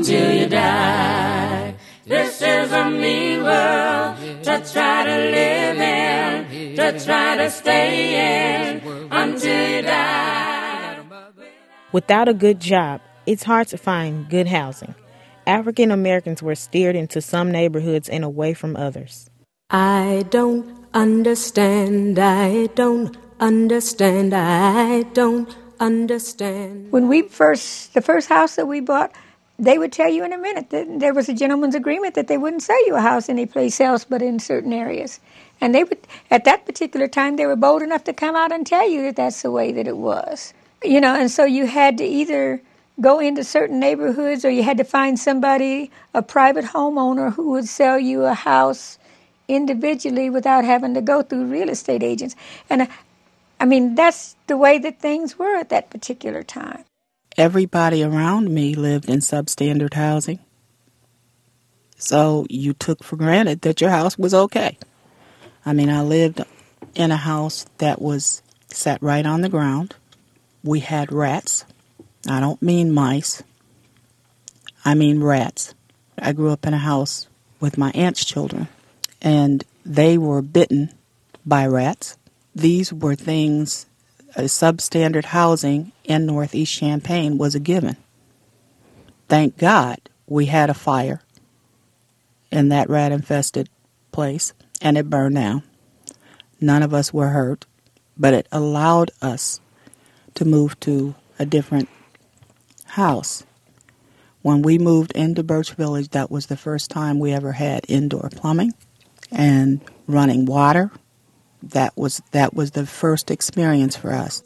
until you die. This is a mean world to try to live in, to try to stay in until you die. Without a good job, it's hard to find good housing. African Americans were steered into some neighborhoods and away from others. I don't understand. I don't understand. I don't understand. When the first house that we bought, they would tell you in a minute that there was a gentleman's agreement that they wouldn't sell you a house anyplace else but in certain areas. And they would, at that particular time, they were bold enough to come out and tell you that that's the way that it was. You know, and so you had to either go into certain neighborhoods or you had to find somebody, a private homeowner, who would sell you a house individually without having to go through real estate agents. And I mean, that's the way that things were at that particular time. Everybody around me lived in substandard housing. So you took for granted that your house was okay. I mean, I lived in a house that was set right on the ground. We had rats. I don't mean mice. I mean rats. I grew up in a house with my aunt's children, and they were bitten by rats. These were things, substandard housing in Northeast Champaign was a given. Thank God we had a fire in that rat-infested place, and it burned down. None of us were hurt, but it allowed us to move to a different house. When we moved into Birch Village, that was the first time we ever had indoor plumbing and running water. That was the first experience for us.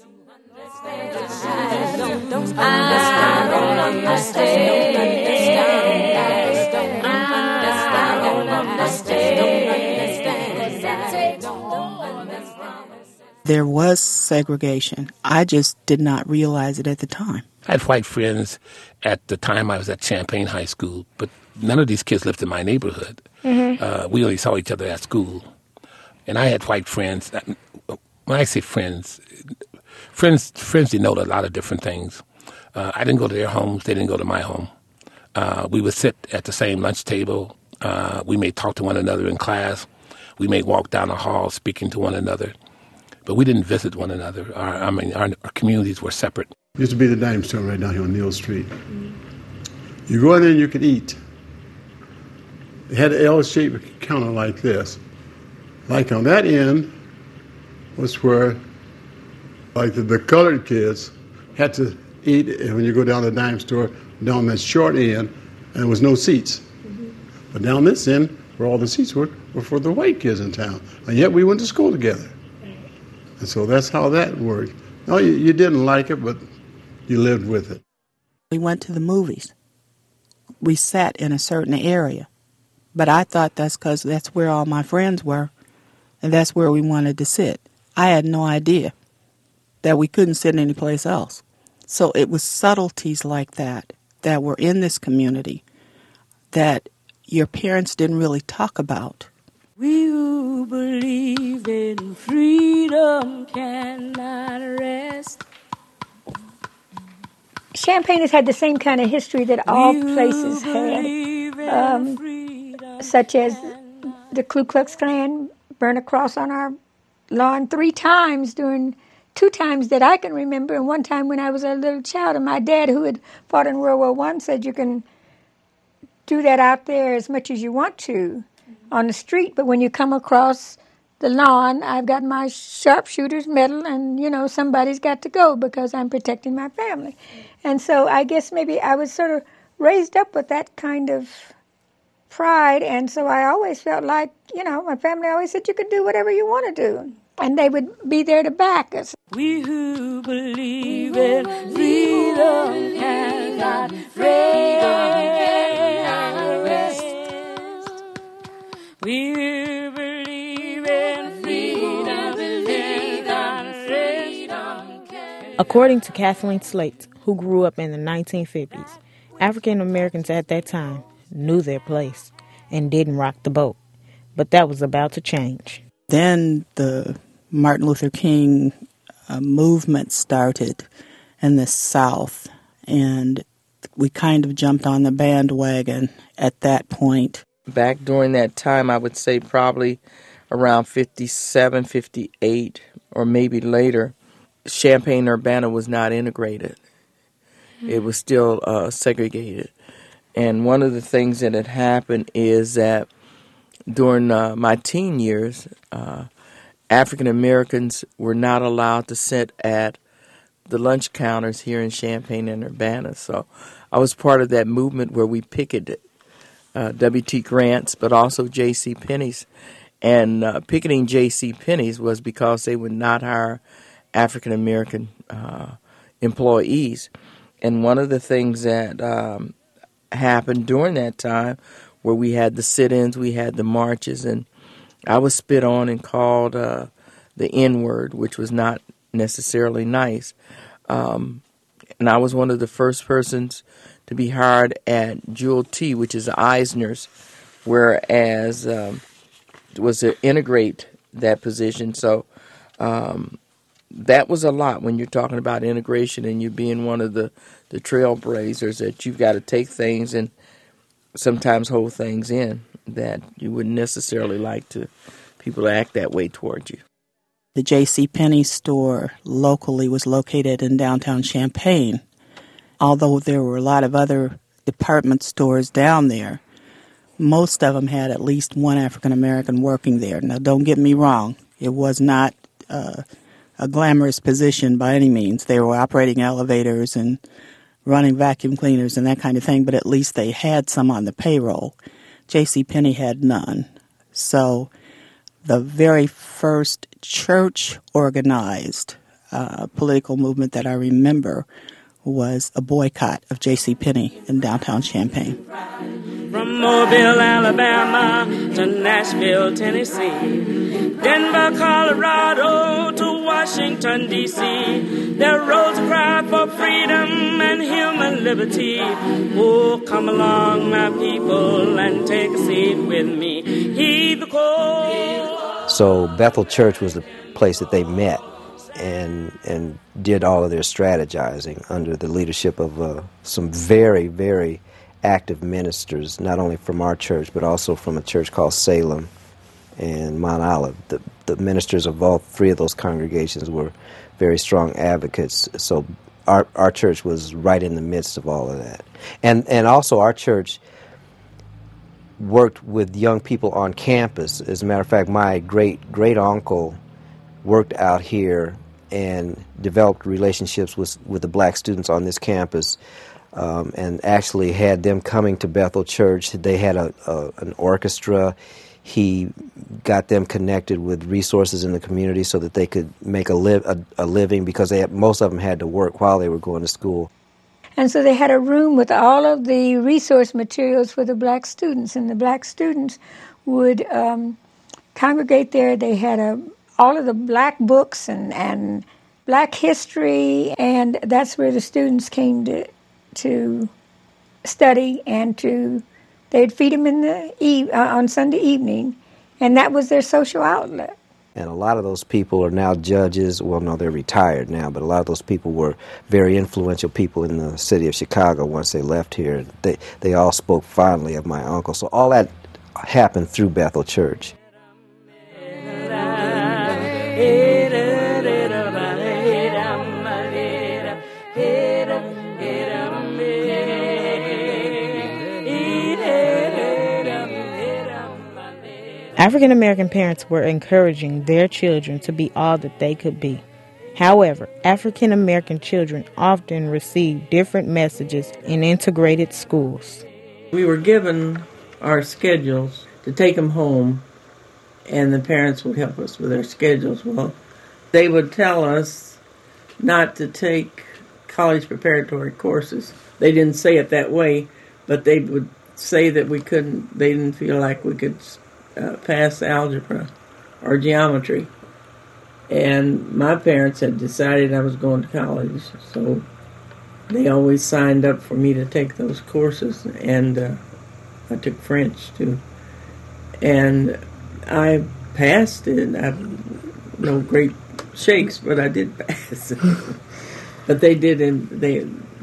There was segregation. I just did not realize it at the time. I had white friends at the time I was at Champaign High School, but none of these kids lived in my neighborhood. Mm-hmm. We only saw each other at school. And I had white friends. When I say friends denote a lot of different things. I didn't go to their homes. They didn't go to my home. We would sit at the same lunch table. We may talk to one another in class. We may walk down the hall speaking to one another. But we didn't visit one another. Our communities were separate. It used to be the dime store right down here on Neal Street. You go in there and you could eat. It had an L-shaped counter like this. Like on that end was where, like the colored kids had to eat. And when you go down to the dime store, down that short end, and there was no seats. Mm-hmm. But down this end, where all the seats were for the white kids in town. And yet we went to school together. And so that's how that worked. No, you didn't like it, but you lived with it. We went to the movies. We sat in a certain area. But I thought that's because that's where all my friends were, and that's where we wanted to sit. I had no idea that we couldn't sit anyplace else. So it was subtleties like that that were in this community that your parents didn't really talk about. We who believe in freedom cannot rest. Champaign has had the same kind of history that all places had, such as the Ku Klux Klan burned a cross on our lawn 3 times during 2 times that I can remember, and 1 time when I was a little child. And my dad, who had fought in World War I, said you can do that out there as much as you want to on the street, but when you come across the lawn, I've got my sharpshooter's medal, and, you know, somebody's got to go because I'm protecting my family. And so I guess maybe I was sort of raised up with that kind of pride, and so I always felt like, you know, my family always said you could do whatever you want to do, and they would be there to back us. We who believe in freedom cannot rest. We who believe in freedom cannot rest. According to Kathleen Slate, who grew up in the 1950s, African Americans at that time knew their place and didn't rock the boat. But that was about to change. Then the Martin Luther King movement started in the South, and we kind of jumped on the bandwagon at that point. Back during that time, I would say probably around 57, 58, or maybe later, Champaign-Urbana was not integrated. It was still segregated. And one of the things that had happened is that during my teen years, African Americans were not allowed to sit at the lunch counters here in Champaign and Urbana. So I was part of that movement where we picketed W.T. Grant's, but also J.C. Penney's. And picketing J.C. Penney's was because they would not hire African American employees. And one of the things that happened during that time, where we had the sit-ins, we had the marches, and I was spit on and called the N-word, which was not necessarily nice. And I was one of the first persons to be hired at Jewel T, which is Eisner's, whereas was to integrate that position. So that was a lot when you're talking about integration and you being one of the trailblazers, that you've got to take things and sometimes hold things in that you wouldn't necessarily like to people to act that way toward you. The J.C. Penney store locally was located in downtown Champaign. Although there were a lot of other department stores down there, most of them had at least one African American working there. Now, don't get me wrong, it was not a glamorous position by any means. They were operating elevators and running vacuum cleaners and that kind of thing, but at least they had some on the payroll. J.C. Penney had none. So the very first church-organized political movement that I remember was a boycott of J.C. Penney in downtown Champaign. From Mobile, Alabama to Nashville, Tennessee, Denver, Colorado to Washington, D.C., there rose a cry for freedom and human liberty. Oh, come along, my people, and take a seat with me. Heed the call. So Bethel Church was the place that they met and did all of their strategizing under the leadership of some very, very active ministers, not only from our church, but also from a church called Salem and Mount Olive. The ministers of all three of those congregations were very strong advocates. So our church was right in the midst of all of that. And also our church worked with young people on campus. As a matter of fact, my great-uncle worked out here and developed relationships with the black students on this campus, and actually had them coming to Bethel Church. They had an orchestra. He got them connected with resources in the community so that they could make a living, because most of them had to work while they were going to school. And so they had a room with all of the resource materials for the black students, and the black students would congregate there. They had all of the black books and black history, and that's where the students came to study, and they'd feed them on Sunday evening, and that was their social outlet. And a lot of those people are now judges. Well, no, they're retired now, but a lot of those people were very influential people in the city of Chicago once they left here. They all spoke fondly of my uncle. So all that happened through Bethel Church. African American parents were encouraging their children to be all that they could be. However, African American children often received different messages in integrated schools. We were given our schedules to take them home, and the parents would help us with their schedules. Well, they would tell us not to take college preparatory courses. They didn't say it that way, but they would say that they didn't feel like we could pass algebra or geometry. And my parents had decided I was going to college, so they always signed up for me to take those courses, and I took French too. And I passed it. I have no great shakes, but I did pass it. But they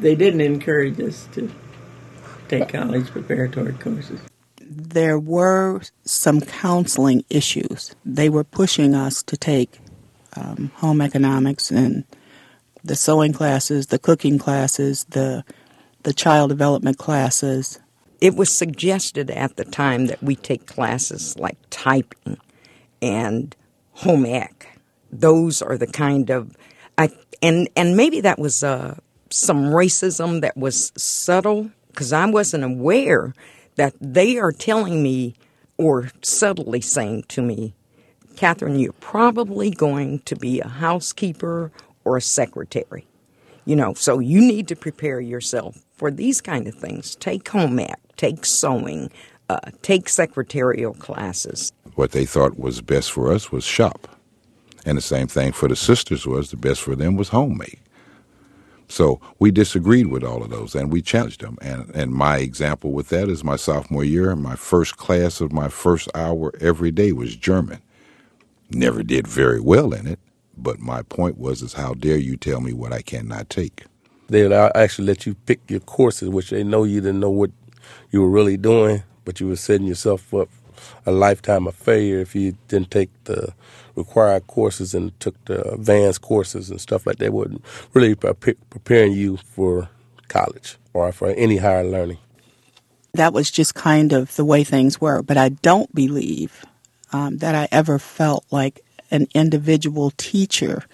they didn't encourage us to take college preparatory courses. There were some counseling issues. They were pushing us to take home economics and the sewing classes, the cooking classes, the child development classes. It was suggested at the time that we take classes like typing and home ec. Those are the kind of, and maybe that was some racism that was subtle, because I wasn't aware that they are telling me or subtly saying to me, Catherine, you're probably going to be a housekeeper or a secretary. So you need to prepare yourself for these kind of things. Take home ec, take sewing, take secretarial classes. What they thought was best for us was shop. And the same thing for the sisters was the best for them was homemade. So we disagreed with all of those, and we challenged them. And my example with that is my sophomore year, my first class of my first hour every day was German. Never did very well in it, but my point was how dare you tell me what I cannot take. They'll actually let you pick your courses, which they know you didn't know what you were really doing, but you were setting yourself up a lifetime of failure if you didn't take the required courses and took the advanced courses and stuff like that. Wasn't really preparing you for college or for any higher learning. That was just kind of the way things were, but I don't believe that I ever felt like an individual teacher,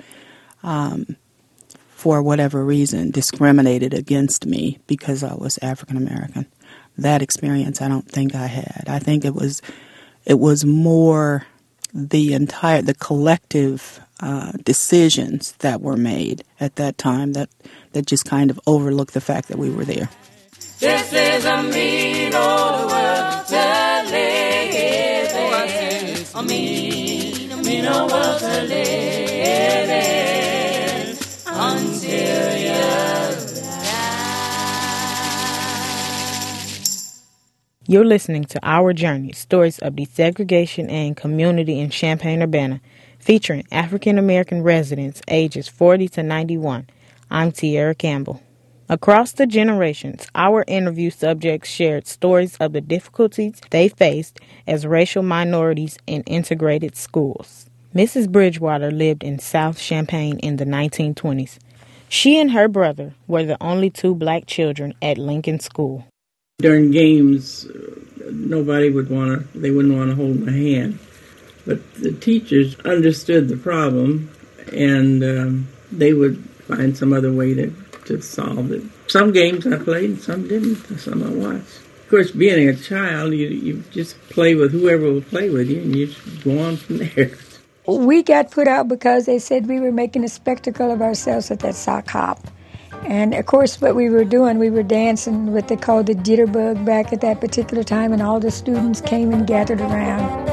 for whatever reason, discriminated against me because I was African American. That experience I don't think I had. I think it was more the collective decisions that were made at that time that just kind of overlooked the fact that we were there. This is a mean old world to live in. A mean old world to live in until you You're listening to Our Journey, Stories of Desegregation and Community in Champaign-Urbana, featuring African-American residents ages 40 to 91. I'm Tierra Campbell. Across the generations, our interview subjects shared stories of the difficulties they faced as racial minorities in integrated schools. Mrs. Bridgewater lived in South Champaign in the 1920s. She and her brother were the only two black children at Lincoln School. During games, nobody wouldn't want to hold my hand. But the teachers understood the problem, and they would find some other way to solve it. Some games I played, and some didn't. Some I watched. Of course, being a child, you just play with whoever will play with you, and you just go on from there. We got put out because they said we were making a spectacle of ourselves at that sock hop. And, of course, what we were doing, we were dancing what they called the jitterbug back at that particular time, and all the students came and gathered around.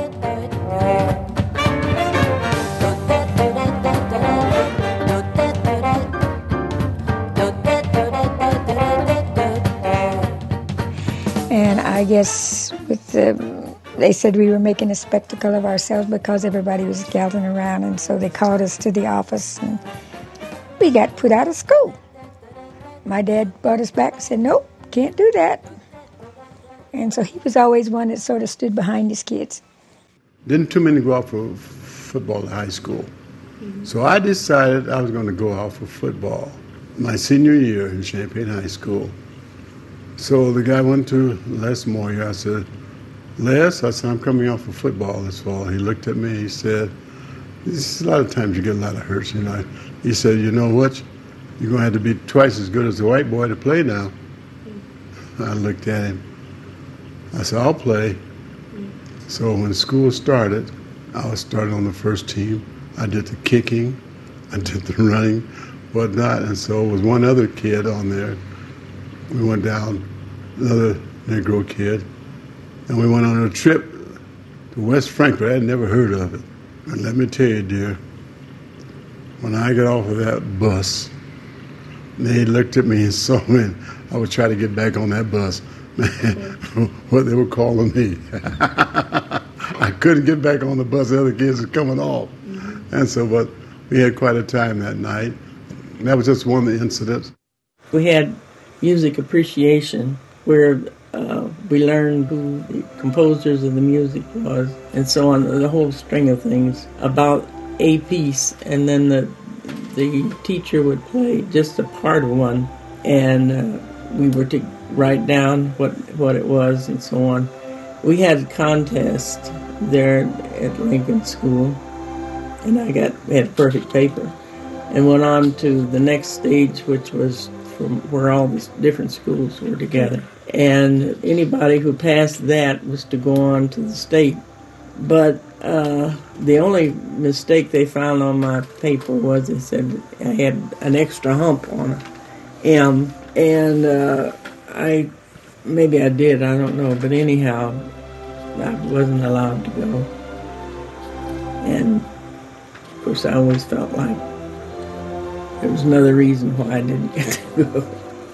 And I guess they said we were making a spectacle of ourselves because everybody was gathering around, and so they called us to the office, and we got put out of school. My dad brought us back and said, nope, can't do that. And so he was always one that sort of stood behind his kids. Didn't too many go out for football in high school. Mm-hmm. So I decided I was going to go out for football my senior year in Champaign High School. So the guy went to Les Moyer. I said, Les, I said, I'm coming out for football this fall. He looked at me, he said, a lot of times you get a lot of hurts, you know. He said, you know what? You're going to have to be twice as good as the white boy to play now. I looked at him. I said, I'll play. So when school started, I was started on the first team. I did the kicking, I did the running, whatnot. And so it was one other kid on there. We went down, another Negro kid, and we went on a trip to West Frankfort. I had never heard of it. And let me tell you, dear, when I got off of that bus, they looked at me and saw me. I would try to get back on that bus. Man, what they were calling me. I couldn't get back on the bus. The other kids were coming off. And so, but we had quite a time that night. And that was just one of the incidents. We had music appreciation, where we learned who the composers of the music was, and so on, the whole string of things about a piece, and then the teacher would play just a part of one, and we were to write down what it was and so on. We had a contest there at Lincoln School, and I had perfect paper, and went on to the next stage, which was from where all these different schools were together. And anybody who passed that was to go on to the state. But the only mistake they found on my paper was they said I had an extra hump on a M. And maybe I did, I don't know. But anyhow, I wasn't allowed to go. And, of course, I always felt like there was another reason why I didn't get to go.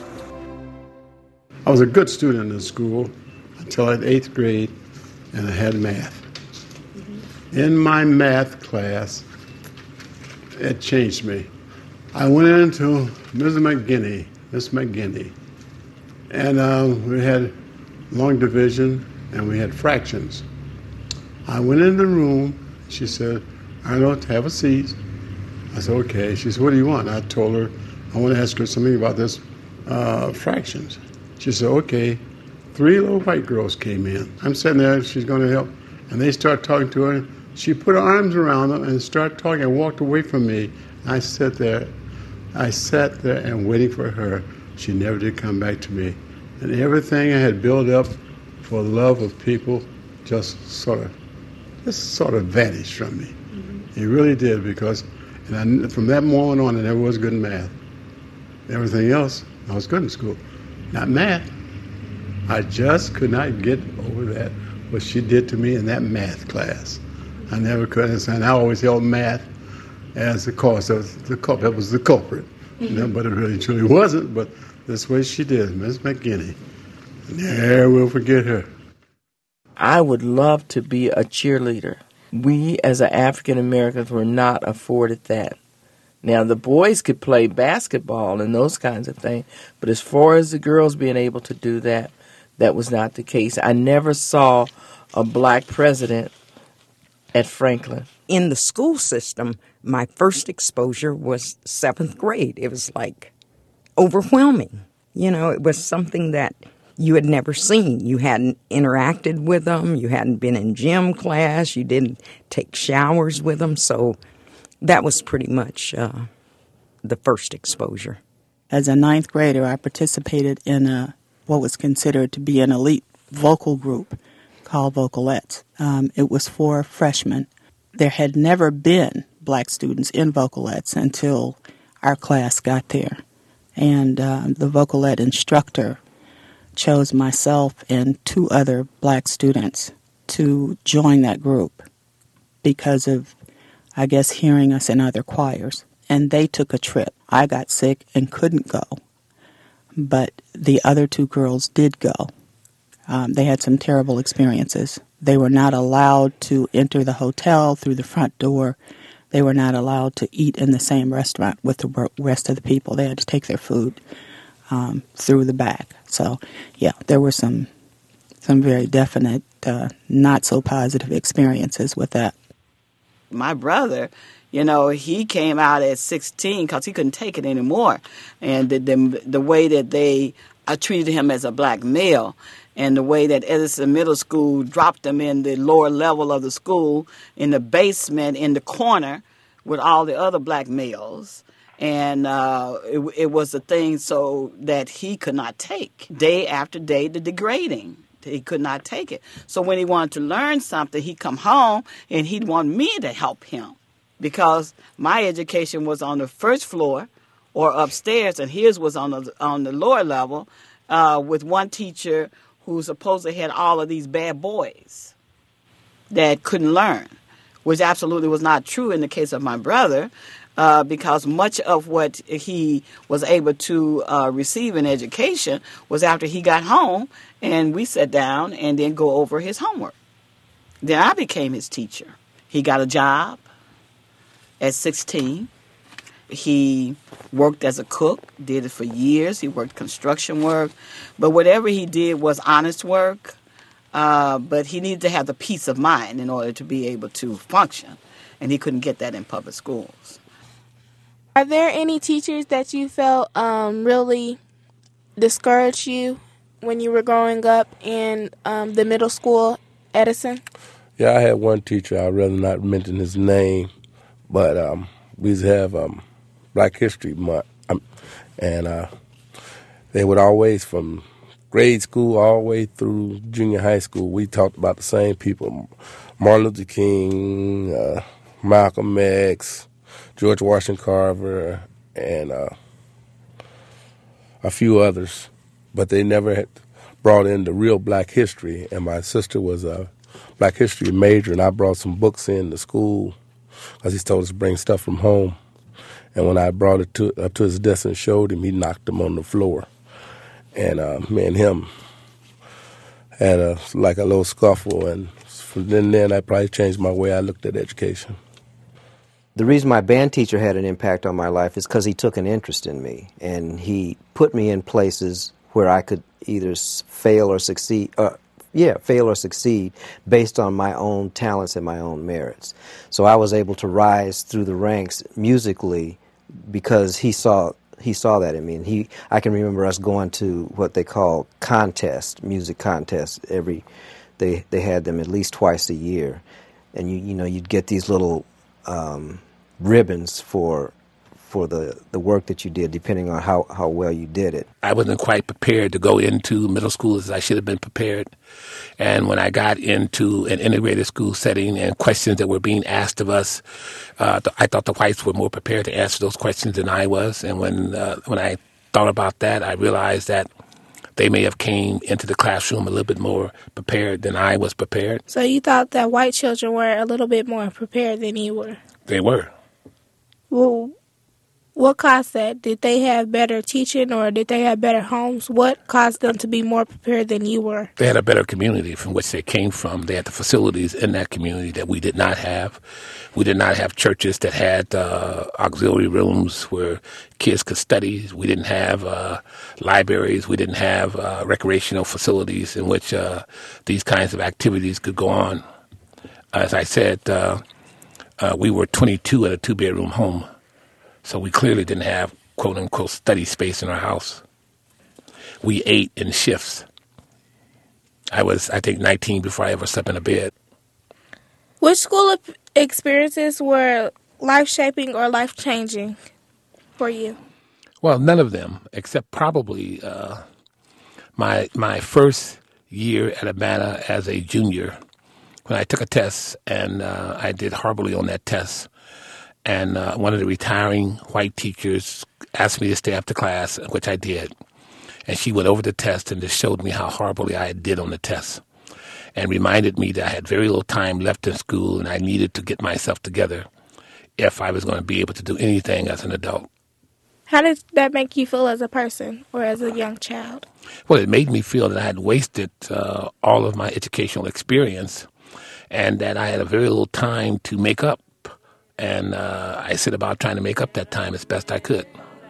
I was a good student in school until I had 8th grade, and I had math. In my math class, it changed me. I went into Miss McGinney, and we had long division, and we had fractions. I went in the room. She said, "Arnold, have a seat." I said, "Okay." She said, "What do you want?" I told her, I want to ask her something about this fractions. She said, "Okay." 3 little white girls came in. I'm sitting there, she's going to help, and they start talking to her. She put her arms around them and started talking and walked away from me. I sat there and waiting for her. She never did come back to me. And everything I had built up for love of people just sort of vanished from me. It really did, because from that moment on, I never was good in math. Everything else, I was good in school. Not math. I just could not get over that, what she did to me in that math class. I never could understand. I always held math as the cause of the culprit. That was the culprit. But it really truly wasn't. But that's what she did, Miss McGinney. Never will forget her. I would love to be a cheerleader. We, as African Americans, were not afforded that. Now, the boys could play basketball and those kinds of things, but as far as the girls being able to do that, that was not the case. I never saw a black president at Franklin. In the school system, my first exposure was 7th grade. It was like overwhelming. You know, it was something that you had never seen. You hadn't interacted with them. You hadn't been in gym class. You didn't take showers with them. So that was pretty much the first exposure. As a 9th grader, I participated in what was considered to be an elite vocal group called Vocalettes. It was for freshmen. There had never been black students in Vocalettes until our class got there. And the Vocalette instructor chose myself and 2 other black students to join that group because of, I guess, hearing us in other choirs. And they took a trip. I got sick and couldn't go, but the other 2 girls did go. They had some terrible experiences. They were not allowed to enter the hotel through the front door. They were not allowed to eat in the same restaurant with the rest of the people. They had to take their food through the back. So, yeah, there were some very definite, not so positive experiences with that. My brother, you know, he came out at 16 because he couldn't take it anymore. And the way that they treated him as a black male, and the way that Edison Middle School dropped him in the lower level of the school, in the basement, in the corner, with all the other black males. And it was a thing so that he could not take. Day after day, the degrading. He could not take it. So when he wanted to learn something, he'd come home and he'd want me to help him, because my education was on the first floor or upstairs, and his was on the lower level with one teacher who supposedly had all of these bad boys that couldn't learn, which absolutely was not true in the case of my brother, because much of what he was able to receive in education was after he got home and we sat down and then go over his homework. Then I became his teacher. He got a job at 16. He worked as a cook, did it for years. He worked construction work. But whatever he did was honest work. But he needed to have the peace of mind in order to be able to function. And he couldn't get that in public schools. Are there any teachers that you felt really discouraged you when you were growing up in the middle school, Edison? Yeah, I had one teacher, I'd rather not mention his name, but we used to have Black History Month. And they would always, from grade school all the way through junior high school, we talked about the same people. Martin Luther King, Malcolm X, George Washington Carver, and a few others. But they never had brought in the real Black history. And my sister was a Black history major, and I brought some books in to school because he told us to bring stuff from home. And when I brought it up to his desk and showed him, he knocked them on the floor. And me and him had a little scuffle. And from then I probably changed my way I looked at education. The reason my band teacher had an impact on my life is because he took an interest in me, and he put me in places where I could either fail or succeed based on my own talents and my own merits. So I was able to rise through the ranks musically because he saw that in me. And I can remember us going to what they call music contests. They had them at least twice a year, and you'd get these little ribbons for the work that you did, depending on how well you did it. I wasn't quite prepared to go into middle school as I should have been prepared. And when I got into an integrated school setting and questions that were being asked of us, I thought the whites were more prepared to answer those questions than I was. And when I thought about that, I realized that they may have came into the classroom a little bit more prepared than I was prepared. So you thought that white children were a little bit more prepared than you were? They were. Well, what caused that? Did they have better teaching, or did they have better homes? What caused them to be more prepared than you were? They had a better community from which they came from. They had the facilities in that community that we did not have. We did not have churches that had auxiliary rooms where kids could study. We didn't have libraries. We didn't have recreational facilities in which these kinds of activities could go on. As I said, we were 22 in a two-bedroom home. So we clearly didn't have, quote-unquote, study space in our house. We ate in shifts. I was, I think, 19 before I ever slept in a bed. Which school experiences were life-shaping or life-changing for you? Well, none of them, except probably my first year at Urbana as a junior, when I took a test, and I did horribly on that test. And one of the retiring white teachers asked me to stay after class, which I did. And she went over the test and just showed me how horribly I did on the test, and reminded me that I had very little time left in school and I needed to get myself together if I was going to be able to do anything as an adult. How did that make you feel as a person or as a young child? Well, it made me feel that I had wasted all of my educational experience and that I had a very little time to make up. And I set about trying to make up that time as best I could.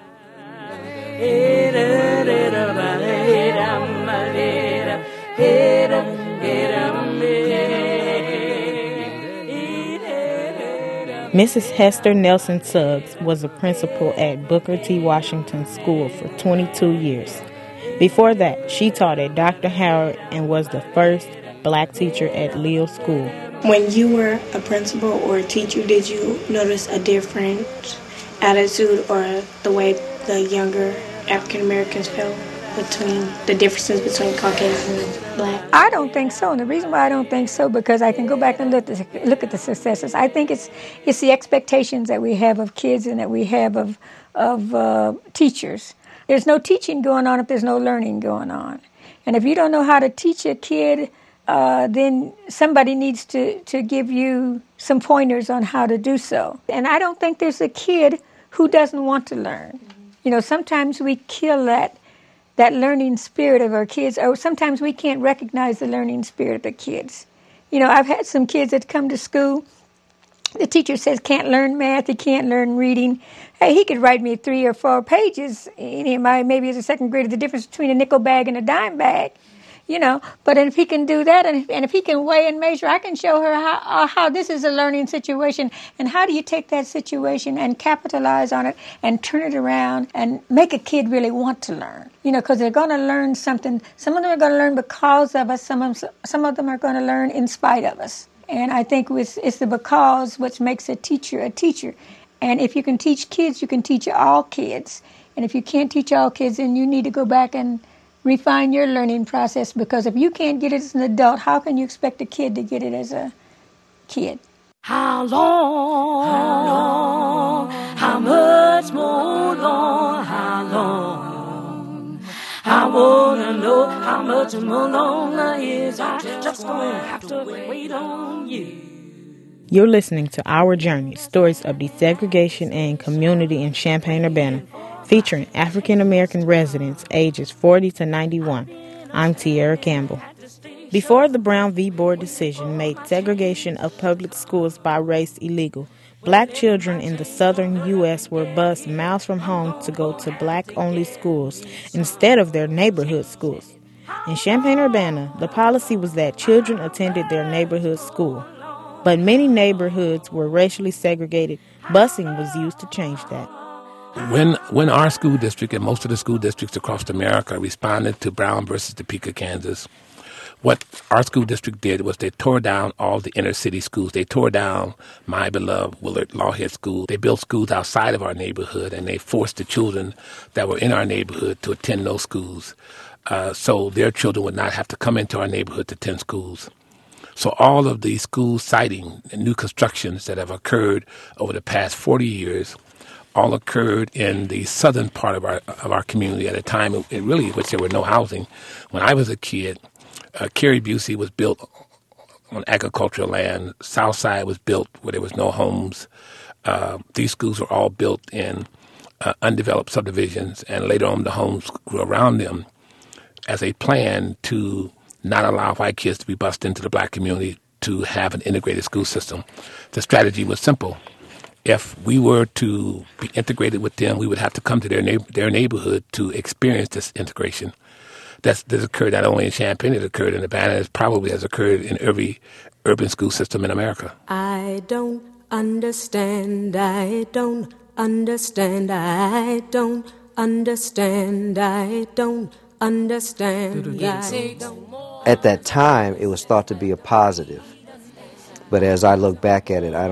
Mrs. Hester Nelson Suggs was a principal at Booker T. Washington School for 22 years. Before that, she taught at Dr. Howard and was the first black teacher at Leo School. When you were a principal or a teacher, did you notice a different attitude or the way the younger African Americans felt between the differences between Caucasian and black? I don't think so, and the reason why I don't think so, because I can go back and look at the successes. I think it's the expectations that we have of kids and that we have of teachers. There's no teaching going on if there's no learning going on, and if you don't know how to teach a kid, then somebody needs to give you some pointers on how to do so. And I don't think there's a kid who doesn't want to learn. You know, sometimes we kill that learning spirit of our kids, or sometimes we can't recognize the learning spirit of the kids. You know, I've had some kids that come to school the teacher says can't learn math, he can't learn reading. Hey, he could write me 3 or 4 pages, maybe as a second grader, the difference between a nickel bag and a dime bag. But if he can do that, and if he can weigh and measure, I can show her how this is a learning situation, and how do you take that situation and capitalize on it and turn it around and make a kid really want to learn, because they're going to learn something. Some of them are going to learn because of us. Some of them are going to learn in spite of us. And I think it's the because which makes a teacher a teacher. And if you can teach kids, you can teach all kids. And if you can't teach all kids, then you need to go back and refine your learning process, because if you can't get it as an adult, how can you expect a kid to get it as a kid? How long, how much more long, how long? I wanna know how much more longer is I just gonna have to wait on you. You're listening to Our Journey, Stories of Desegregation and Community in Champaign-Urbana, featuring African-American residents ages 40 to 91. I'm Tierra Campbell. Before the Brown v. Board decision made segregation of public schools by race illegal, black children in the southern U.S. were bused miles from home to go to black-only schools instead of their neighborhood schools. In Champaign-Urbana, the policy was that children attended their neighborhood school. But many neighborhoods were racially segregated. Busing was used to change that. When our school district and most of the school districts across America responded to Brown versus Topeka, Kansas, what our school district did was they tore down all the inner city schools. They tore down my beloved Willard Lawhead School. They built schools outside of our neighborhood, and they forced the children that were in our neighborhood to attend those schools. So their children would not have to come into our neighborhood to attend schools. So all of these school siting and new constructions that have occurred over the past 40 years all occurred in the southern part of our community at a time in which there were no housing. When I was a kid, Cary Busey was built on agricultural land. Southside was built where there was no homes. These schools were all built in undeveloped subdivisions, and later on the homes grew around them as a plan to not allow white kids to be bused into the black community to have an integrated school system. The strategy was simple. If we were to be integrated with them, we would have to come to their neighborhood to experience this integration. This occurred not only in Champaign, it occurred in Urbana, it probably has occurred in every urban school system in America. I don't understand, I don't understand, I don't understand, I don't understand. At that time, it was thought to be a positive. But as I look back at it,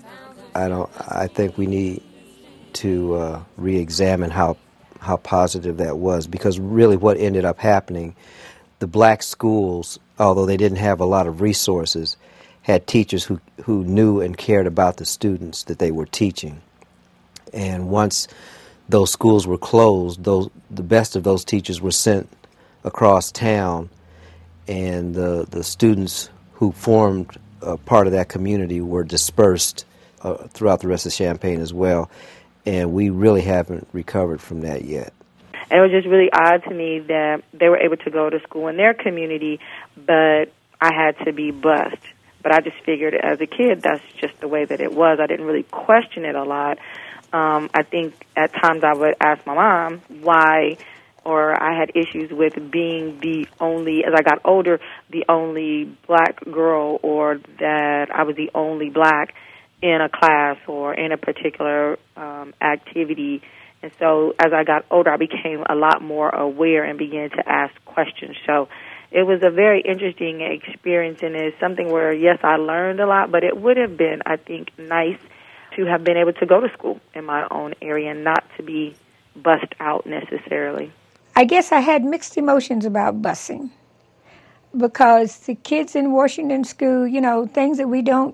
I think we need to re-examine how positive that was, because really what ended up happening, the black schools, although they didn't have a lot of resources, had teachers who knew and cared about the students that they were teaching. And once those schools were closed, the best of those teachers were sent across town, and the students who formed part of that community were dispersed throughout the rest of Champaign as well, and we really haven't recovered from that yet. And it was just really odd to me that they were able to go to school in their community, but I had to be bused. But I just figured as a kid that's just the way that it was. I didn't really question it a lot. I think at times I would ask my mom why, or I had issues with being the only, as I got older, the only black girl, or that I was the only black in a class or in a particular activity. And so as I got older, I became a lot more aware and began to ask questions. So it was a very interesting experience, and it's something where, yes, I learned a lot, but it would have been, I think, nice to have been able to go to school in my own area and not to be bussed out necessarily. I guess I had mixed emotions about busing, because the kids in Washington School, things that we don't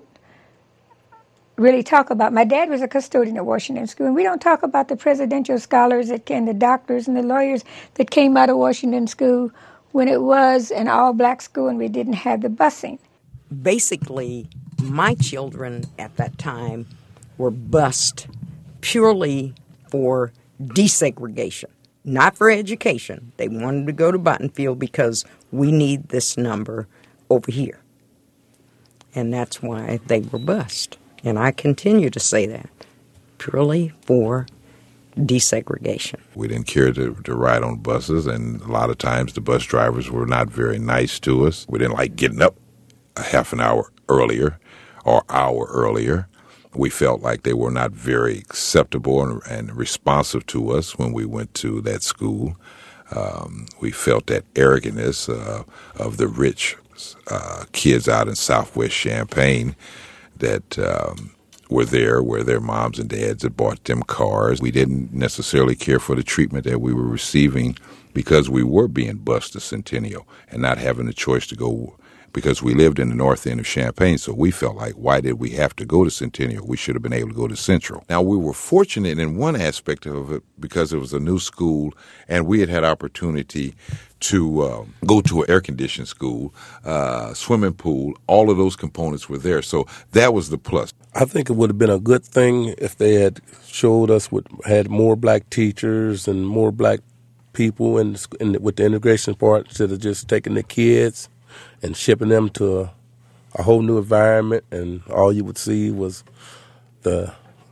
really talk about. My dad was a custodian at Washington School, and we don't talk about the presidential scholars and the doctors and the lawyers that came out of Washington School when it was an all-black school and we didn't have the busing. Basically, my children at that time were bused purely for desegregation, not for education. They wanted to go to Buttonfield because we need this number over here. And that's why they were bused. And I continue to say that, purely for desegregation. We didn't care to ride on buses, and a lot of times the bus drivers were not very nice to us. We didn't like getting up a half an hour earlier or hour earlier. We felt like they were not very acceptable and responsive to us when we went to that school. We felt that arrogance of the rich kids out in Southwest Champaign that were there, where their moms and dads had bought them cars. We didn't necessarily care for the treatment that we were receiving because we were being bused to Centennial and not having the choice to go, because we lived in the north end of Champaign, so we felt like, why did we have to go to Centennial? We should have been able to go to Central. Now, we were fortunate in one aspect of it because it was a new school, and we had opportunity to go to an air-conditioned school, swimming pool. All of those components were there, so that was the plus. I think it would have been a good thing if they had showed us had more black teachers and more black people with the integration part, instead of just taking the kids and shipping them to a whole new environment, and all you would see was the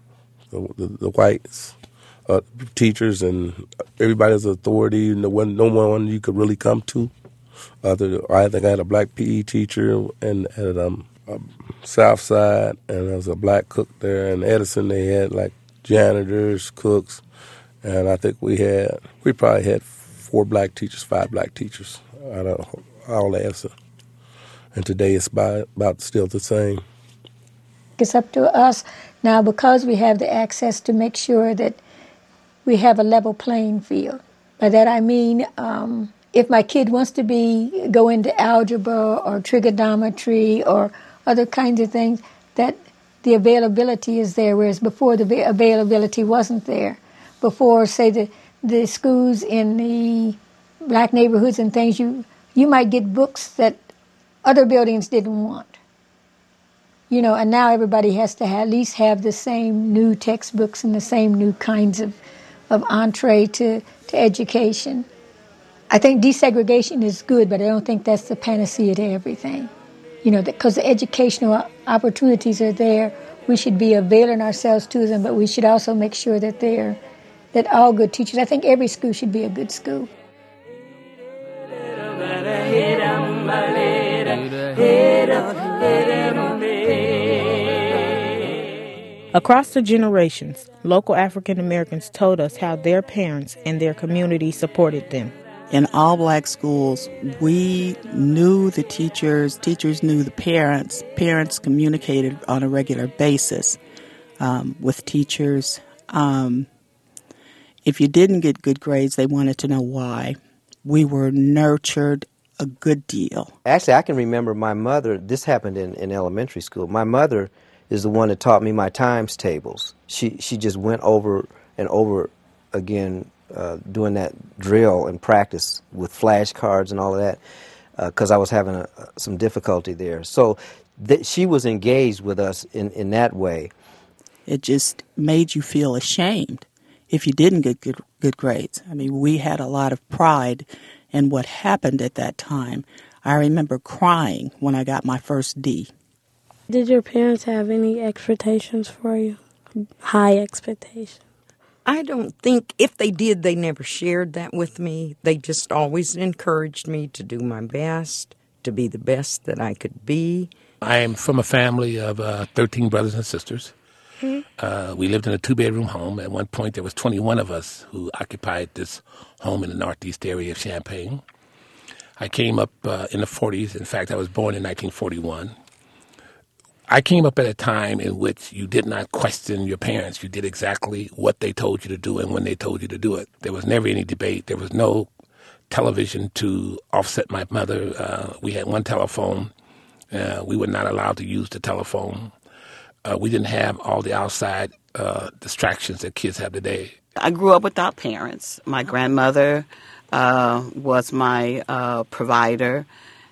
whites, teachers, and everybody's authority. No one you could really come to. I think I had a black PE teacher and at South Side, and there was a black cook there. In Edison, they had like janitors, cooks, and I think we probably had 5 black teachers out of all the answer. And today it's about still the same. It's up to us now, because we have the access, to make sure that we have a level playing field. By that I mean, if my kid wants to go into algebra or trigonometry or other kinds of things, that the availability is there, whereas before the availability wasn't there. Before, say, the schools in the black neighborhoods and things, you might get books that other buildings didn't want. And now everybody has to at least have the same new textbooks and the same new kinds of entree to education. I think desegregation is good, but I don't think that's the panacea to everything. Because the educational opportunities are there, we should be availing ourselves to them, but we should also make sure that all good teachers, I think every school should be a good school. Across the generations, local African Americans told us how their parents and their community supported them. In all black schools, we knew the teachers knew the parents. Parents communicated on a regular basis with teachers. If you didn't get good grades, they wanted to know why. We were nurtured a good deal. Actually, I can remember my mother, this happened in elementary school. My mother is the one that taught me my times tables. She just went over and over again doing that drill and practice with flashcards and all of that because I was having some difficulty there. So she was engaged with us in that way. It just made you feel ashamed if you didn't get good grades. I mean, we had a lot of pride in what happened at that time. I remember crying when I got my first D. Did your parents have any expectations for you? High expectations? I don't think, if they did, they never shared that with me. They just always encouraged me to do my best, to be the best that I could be. I am from a family of 13 brothers and sisters. Mm-hmm. We lived in a 2-bedroom home. At one point, there was 21 of us who occupied this home in the northeast area of Champaign. I came up in the 40s. In fact, I was born in 1941. I came up at a time in which you did not question your parents. You did exactly what they told you to do and when they told you to do it. There was never any debate. There was no television to offset my mother. We had one telephone. We were not allowed to use the telephone. We didn't have all the outside distractions that kids have today. I grew up without parents. My grandmother was my provider.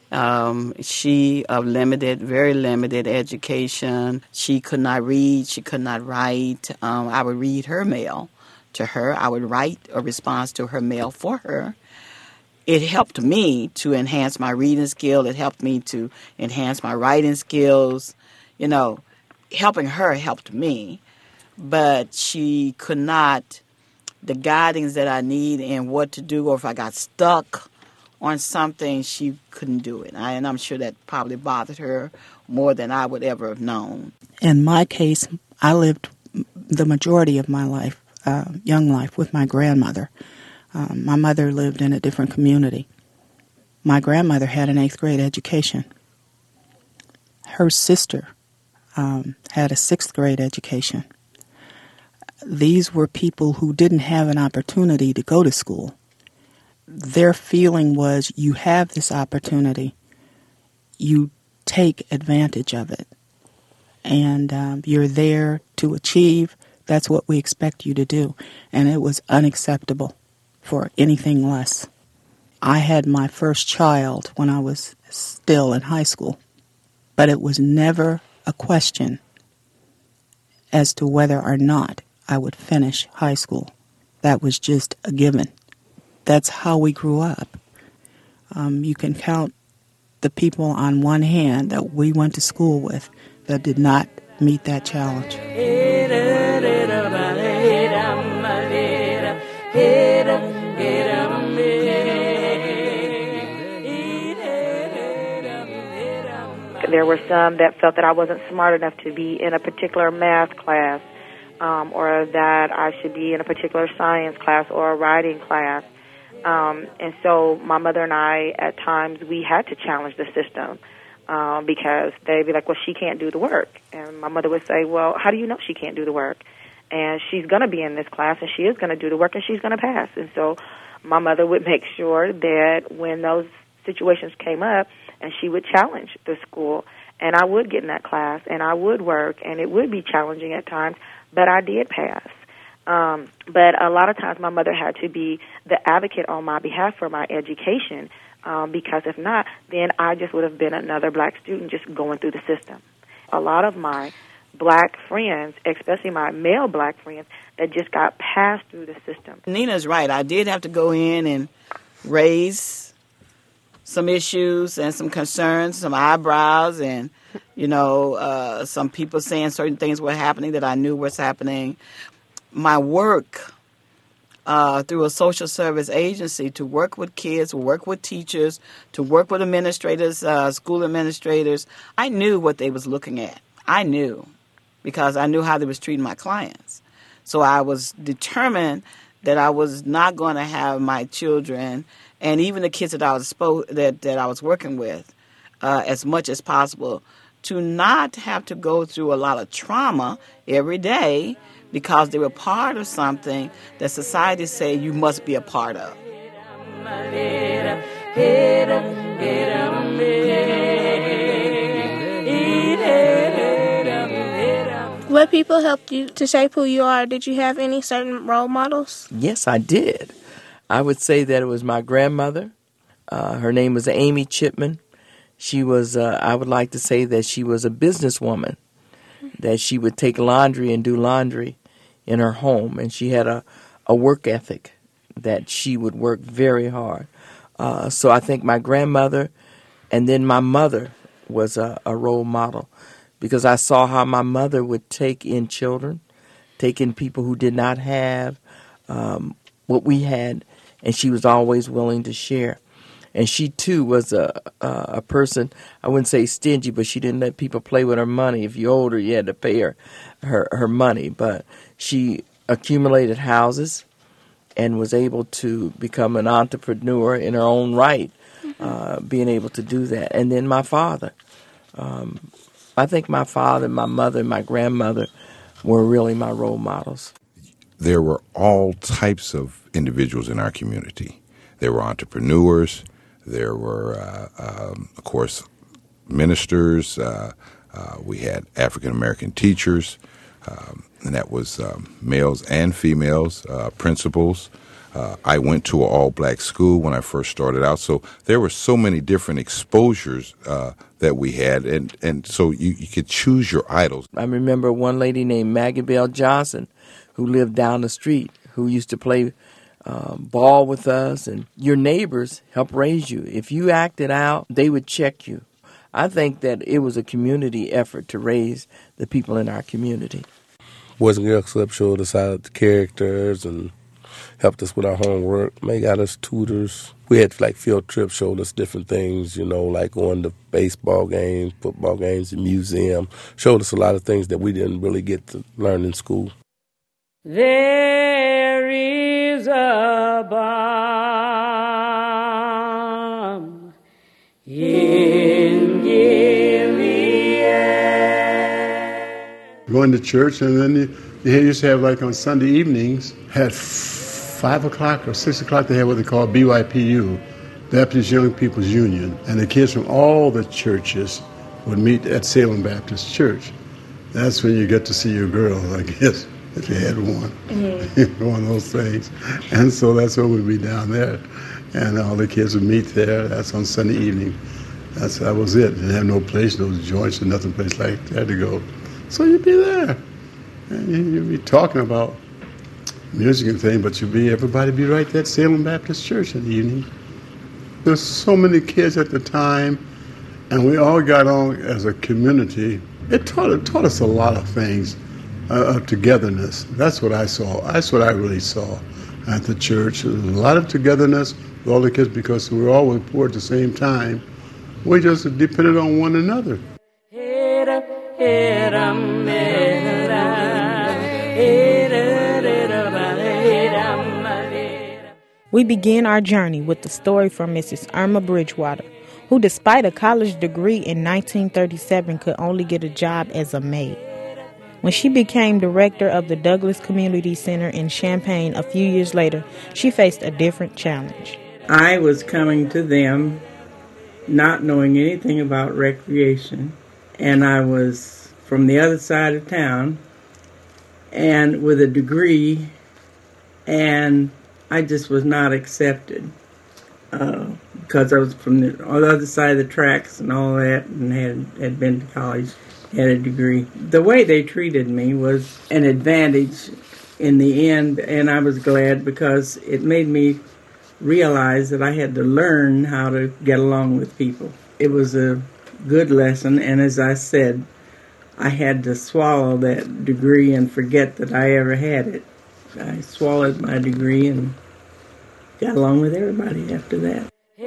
She of very limited education. She could not read. She could not write. I would read her mail to her. I would write a response to her mail for her. It helped me to enhance my reading skill. It helped me to enhance my writing skills. helping her helped me, but she could not, the guidance that I need and what to do, or if I got stuck on something, she couldn't do it. And I'm sure that probably bothered her more than I would ever have known. In my case, I lived the majority of my life, young life, with my grandmother. My mother lived in a different community. My grandmother had an 8th grade education. Her sister had a 6th grade education. These were people who didn't have an opportunity to go to school. Their feeling was, you have this opportunity, you take advantage of it, and you're there to achieve. That's what we expect you to do. And it was unacceptable for anything less. I had my first child when I was still in high school, but it was never a question as to whether or not I would finish high school. That was just a given. That's how we grew up. You can count the people on one hand that we went to school with that did not meet that challenge. There were some that felt that I wasn't smart enough to be in a particular math class, or that I should be in a particular science class or a writing class. And so my mother and I, at times, we had to challenge the system because they'd be like, well, she can't do the work. And my mother would say, well, how do you know she can't do the work? And she's going to be in this class, and she is going to do the work, and she's going to pass. And so my mother would make sure that when those situations came up, and she would challenge the school, and I would get in that class, and I would work, and it would be challenging at times, but I did pass. But a lot of times my mother had to be the advocate on my behalf for my education, because if not, then I just would have been another black student just going through the system. A lot of my black friends, especially my male black friends, that just got passed through the system. Nina's right. I did have to go in and raise some issues and some concerns, some eyebrows, and, some people saying certain things were happening that I knew was happening. My work through a social service agency to work with kids, to work with teachers, to work with administrators, school administrators, I knew what they was looking at. I knew, because I knew how they was treating my clients. So I was determined that I was not going to have my children, and even the kids that I was that I was working with, as much as possible, to not have to go through a lot of trauma every day because they were part of something that society say you must be a part of. What people helped you to shape who you are? Did you have any certain role models? Yes, I did. I would say that it was my grandmother. Her name was Amy Chipman. She was, I would like to say that she was a businesswoman, that she would take laundry and do laundry in her home, and she had a work ethic that she would work very hard. So I think my grandmother and then my mother was a role model, because I saw how my mother would take in children, take in people who did not have what we had, and she was always willing to share. And she, too, was a person, I wouldn't say stingy, but she didn't let people play with her money. If you owed her, you had to pay her money. But she accumulated houses and was able to become an entrepreneur in her own right, being able to do that. And then my father. I think my father, my mother, and my grandmother were really my role models. There were all types of individuals in our community. There were entrepreneurs. There were, of course, ministers. We had African-American teachers, and that was males and females, principals. I went to an all-black school when I first started out, so there were so many different exposures that we had, and so you could choose your idols. I remember one lady named Maggie Bell Johnson who lived down the street, who used to play ball with us, and your neighbors helped raise you. If you acted out, they would check you. I think that it was a community effort to raise the people in our community. Boys and Girls Club showed us how the characters and helped us with our homework. They got us tutors. We had like field trips, showed us different things, like going to baseball games, football games, the museum. Showed us a lot of things that we didn't really get to learn in school. There is a balm in Gilead. Going to church, and then they used to have, like on Sunday evenings, had 5 o'clock or 6 o'clock, they had what they call BYPU, Baptist Young People's Union. And the kids from all the churches would meet at Salem Baptist Church. That's when you get to see your girls, I guess, if you had one, one of those things. And so that's when we'd be down there. And all the kids would meet there. That's on Sunday evening. That was it. Didn't have no place, no joints, or nothing place like that to go. So you'd be there. And you'd be talking about music and things, but everybody be right there at Salem Baptist Church in the evening. There's so many kids at the time, and we all got on as a community. It taught us a lot of things of togetherness. That's what I saw. That's what I really saw at the church. There was a lot of togetherness with all the kids because we were all poor at the same time. We just depended on one another. We begin our journey with the story from Mrs. Irma Bridgewater, who despite a college degree in 1937 could only get a job as a maid. When she became director of the Douglas Community Center in Champaign a few years later, she faced a different challenge. I was coming to them not knowing anything about recreation, and I was from the other side of town and with a degree, and I just was not accepted because I was from the other side of the tracks and all that, and had been to college, had a degree. The way they treated me was an advantage in the end, and I was glad because it made me realize that I had to learn how to get along with people. It was a good lesson, and as I said, I had to swallow that degree and forget that I ever had it. I swallowed my degree and got along with everybody after that.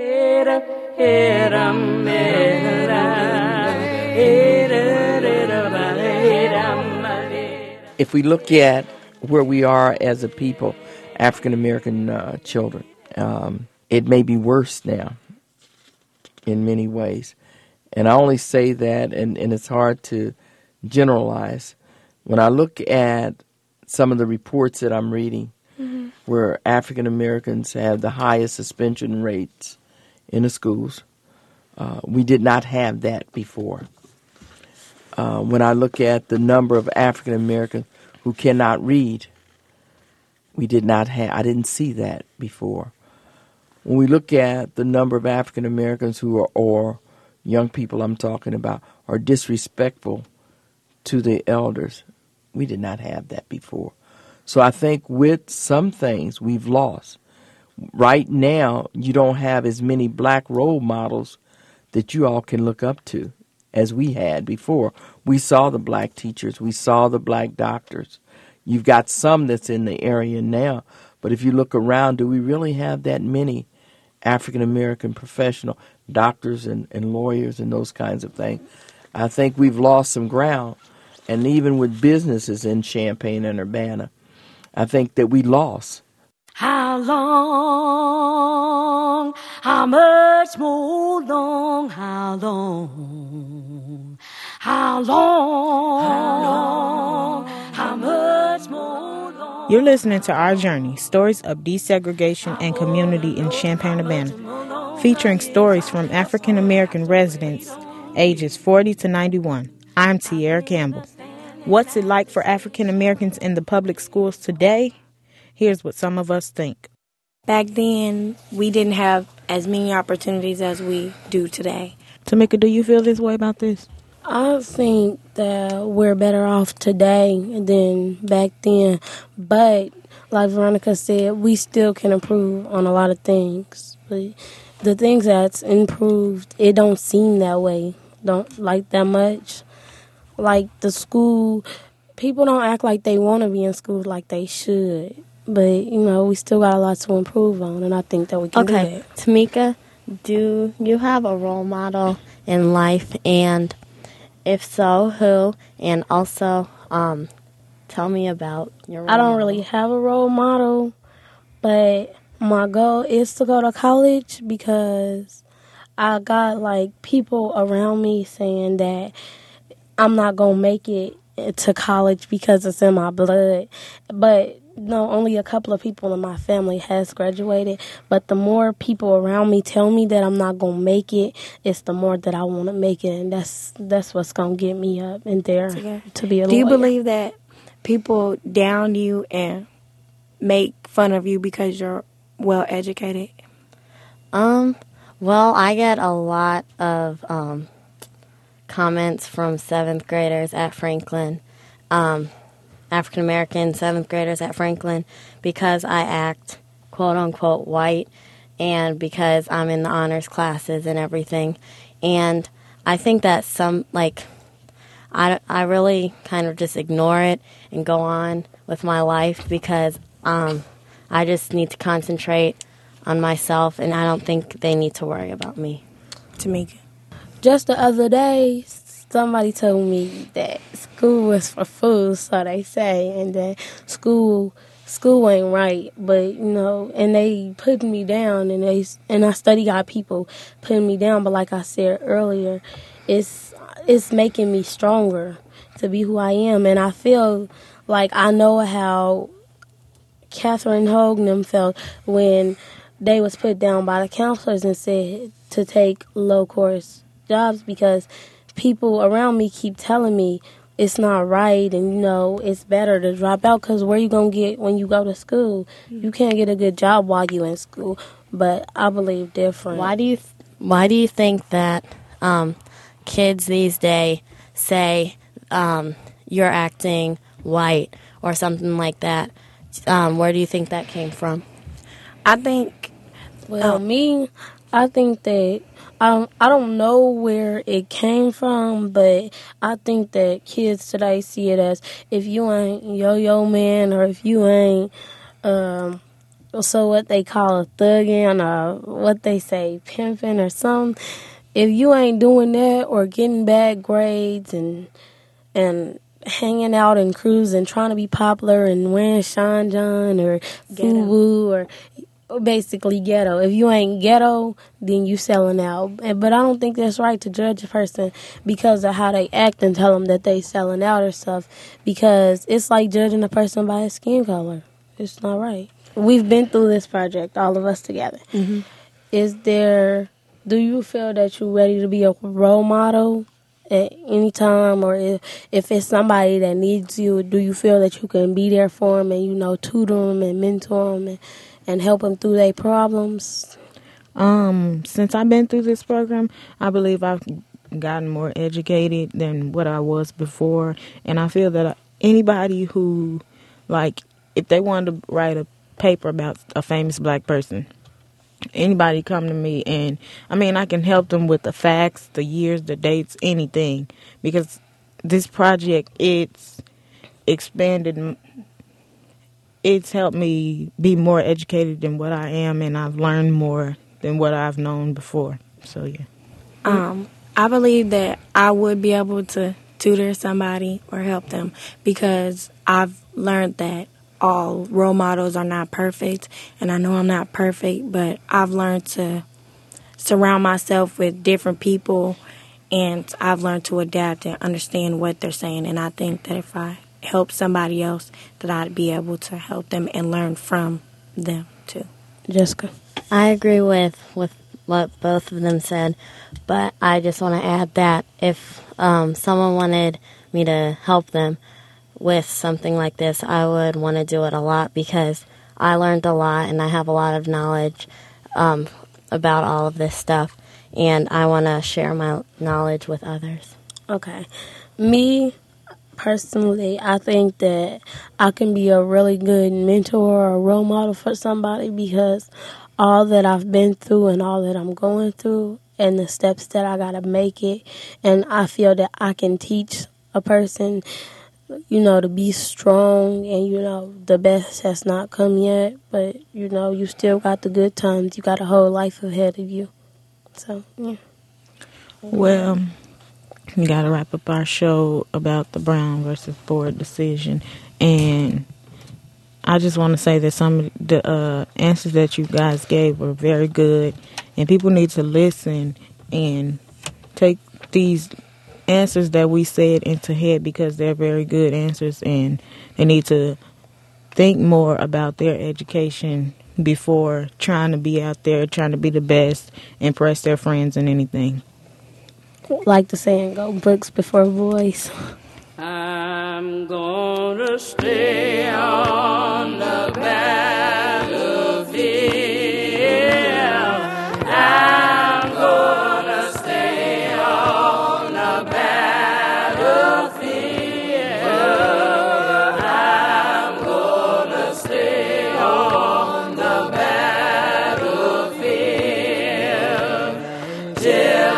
If we look at where we are as a people, African American children, it may be worse now in many ways. And I only say that, and it's hard to generalize. When I look at some of the reports that I'm reading, where African Americans have the highest suspension rates in the schools, we did not have that before. When I look at the number of African Americans who cannot read, I didn't see that before. When we look at the number of African Americans who are, or young people I'm talking about, are disrespectful to the elders, we did not have that before. So I think with some things we've lost. Right now, you don't have as many black role models that you all can look up to as we had before. We saw the black teachers. We saw the black doctors. You've got some that's in the area now. But if you look around, do we really have that many African-American professional doctors and lawyers and those kinds of things? I think we've lost some ground. And even with businesses in Champaign and Urbana, I think that we lost. How long, how much more long, how long, how long, how much more long. You're listening to Our Journey, Stories of Desegregation and Community in Champaign-Urbana, featuring stories from African American residents ages 40 to 91. I'm Tiara Campbell. What's it like for African Americans in the public schools today? Here's what some of us think. Back then, we didn't have as many opportunities as we do today. Tamika, do you feel this way about this? I think that we're better off today than back then. But like Veronica said, we still can improve on a lot of things. But the things that's improved, it don't seem that way don't like that much. Like the school, people don't act like they want to be in school like they should. But, we still got a lot to improve on, and I think that we can do that. Tamika, do you have a role model in life? And if so, who? And also, tell me about your role I don't model. really have a role model, but my goal is to go to college because I got, people around me saying that I'm not going to make it to college because it's in my blood. But, no, only a couple of people in my family has graduated. But the more people around me tell me that I'm not going to make it, it's the more that I want to make it. And that's what's going to get me up in there to be a lawyer. Do you believe that people down you and make fun of you because you're well educated? Well, I get a lot of comments from 7th graders at Franklin, African American 7th graders at Franklin, because I act quote unquote white and because I'm in the honors classes and everything. And I think that I really kind of just ignore it and go on with my life because I just need to concentrate on myself, and I don't think they need to worry about me. Tamika. Just the other day, somebody told me that school was for fools, so they say, and that school ain't right. But and they put me down, and I study got people putting me down. But like I said earlier, it's making me stronger to be who I am, and I feel like I know how Catherine Hogan felt when they was put down by the counselors and said to take low course jobs because people around me keep telling me it's not right and, it's better to drop out because where you going to get when you go to school? You can't get a good job while you in school. But I believe different. Why do you think that kids these days say you're acting white or something like that? Where do you think that came from? I think, I think that I don't know where it came from, but I think that kids today see it as if you ain't yo-yo man or if you ain't so what they call a thuggin' or what they say pimping or something. If you ain't doing that or getting bad grades and hanging out and cruising, trying to be popular and wearing Sean John or FUBU or basically ghetto. If you ain't ghetto, then you selling out. But I don't think that's right to judge a person because of how they act and tell them that they selling out or stuff, because it's like judging a person by his skin color. It's not right. We've been through this project, all of us together. Mm-hmm. Do you feel that you're ready to be a role model at any time, or if it's somebody that needs you, do you feel that you can be there for them and, tutor them and mentor them and help them through their problems? Since I've been through this program, I believe I've gotten more educated than what I was before. And I feel that anybody who, if they wanted to write a paper about a famous black person, anybody come to me and, I can help them with the facts, the years, the dates, anything. Because this project, it's expanded. It's helped me be more educated than what I am, and I've learned more than what I've known before. So, yeah. I believe that I would be able to tutor somebody or help them because I've learned that all role models are not perfect, and I know I'm not perfect, but I've learned to surround myself with different people, and I've learned to adapt and understand what they're saying, and I think that if I help somebody else, that I'd be able to help them and learn from them too. Jessica? I agree with what both of them said, but I just want to add that if someone wanted me to help them with something like this, I would want to do it a lot because I learned a lot and I have a lot of knowledge about all of this stuff, and I want to share my knowledge with others. Okay. Me, personally, I think that I can be a really good mentor or a role model for somebody because all that I've been through and all that I'm going through, and the steps that I gotta make it. And I feel that I can teach a person, to be strong, and the best has not come yet, but you still got the good times. You got a whole life ahead of you. So, yeah. Well, we got to wrap up our show about the Brown versus Board decision. And I just want to say that some of the answers that you guys gave were very good. And people need to listen and take these answers that we said into head, because they're very good answers. And they need to think more about their education before trying to be out there, trying to be the best, impress their friends and anything. Like the saying, go books before boys. I'm gonna stay on the battlefield. I'm gonna stay on the battlefield. I'm gonna stay on the battlefield till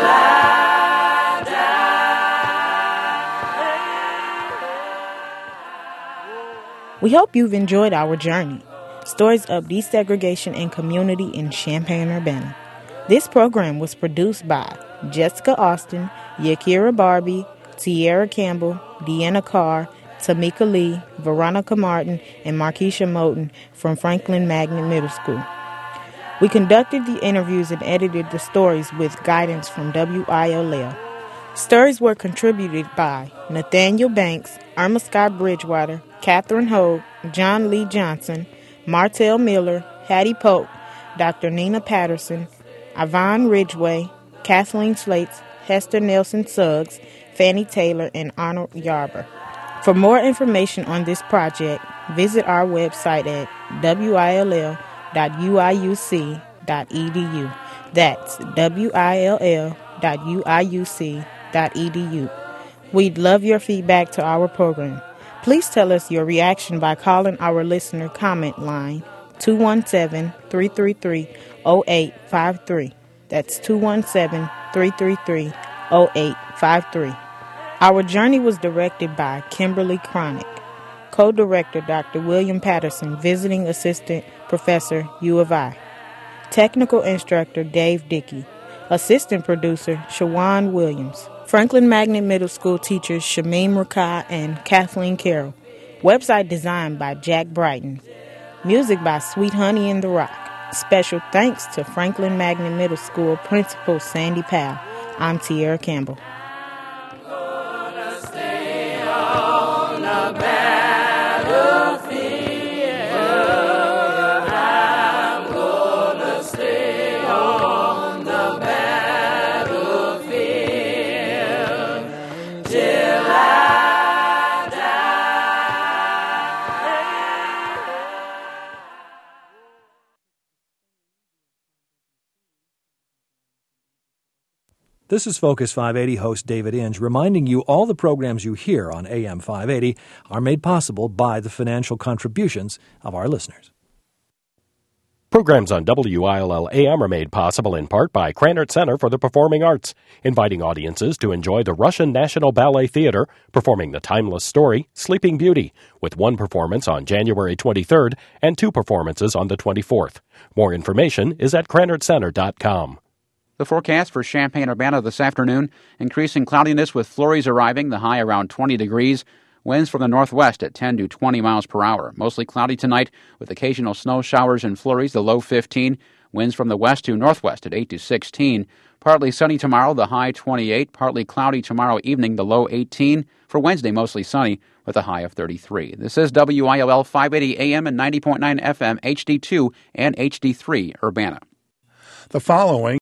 We hope you've enjoyed our journey. Stories of desegregation and community in Champaign-Urbana. This program was produced by Jessica Austin, Yakira Barbie, Tierra Campbell, Deanna Carr, Tamika Lee, Veronica Martin, and Markeisha Moten from Franklin Magnet Middle School. We conducted the interviews and edited the stories with guidance from WILL. Stories were contributed by Nathaniel Banks, Irma Scott Bridgewater, Catherine Hogue, John Lee Johnson, Martell Miller, Hattie Pope, Dr. Nina Patterson, Yvonne Ridgway, Kathleen Slates, Hester Nelson Suggs, Fannie Taylor, and Arnold Yarber. For more information on this project, visit our website at will.uiuc.edu. That's will.uiuc.edu. We'd love your feedback to our program. Please tell us your reaction by calling our listener comment line, 217-333-0853. That's 217-333-0853. Our journey was directed by Kimberly Cronick. Co-director Dr. William Patterson, visiting assistant professor, U of I. Technical instructor Dave Dickey. Assistant producer Shawan Williams. Franklin Magnet Middle School teachers Shamim Rakai and Kathleen Carroll. Website designed by Jack Brighton. Music by Sweet Honey in the Rock. Special thanks to Franklin Magnet Middle School Principal Sandy Powell. I'm Tierra Campbell. This is Focus 580 host David Inge, reminding you all the programs you hear on AM 580 are made possible by the financial contributions of our listeners. Programs on WILL-AM are made possible in part by Krannert Center for the Performing Arts, inviting audiences to enjoy the Russian National Ballet Theater performing the timeless story, Sleeping Beauty, with one performance on January 23rd and two performances on the 24th. More information is at KrannertCenter.com. The forecast for Champaign-Urbana this afternoon, increasing cloudiness with flurries arriving, the high around 20 degrees. Winds from the northwest at 10 to 20 miles per hour. Mostly cloudy tonight with occasional snow showers and flurries, the low 15. Winds from the west to northwest at 8 to 16. Partly sunny tomorrow, the high 28. Partly cloudy tomorrow evening, the low 18. For Wednesday, mostly sunny with a high of 33. This is WILL 580 AM and 90.9 FM, HD2 and HD3 Urbana. The following